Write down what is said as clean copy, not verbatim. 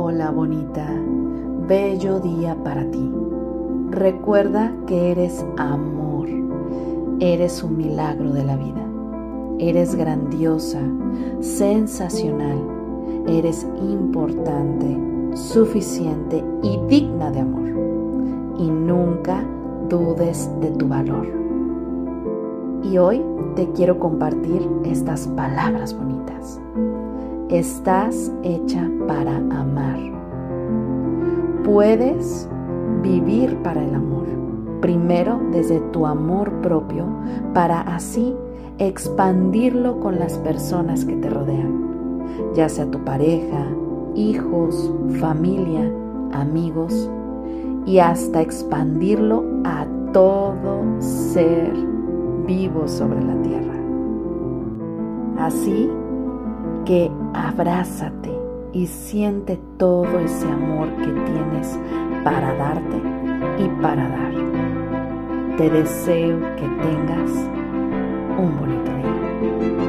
Hola bonita, bello día para ti. Recuerda que eres amor, eres un milagro de la vida, eres grandiosa, sensacional, eres importante, suficiente y digna de amor. Y nunca dudes de tu valor. Y hoy te quiero compartir estas palabras bonitas. Estás hecha para amar. Puedes vivir para el amor, primero desde tu amor propio, para así expandirlo con las personas que te rodean, ya sea tu pareja, hijos, familia, amigos, y hasta expandirlo a todo ser vivo sobre la tierra. Así que abrázate y siente todo ese amor que tienes para darte y para dar. Te deseo que tengas un bonito día.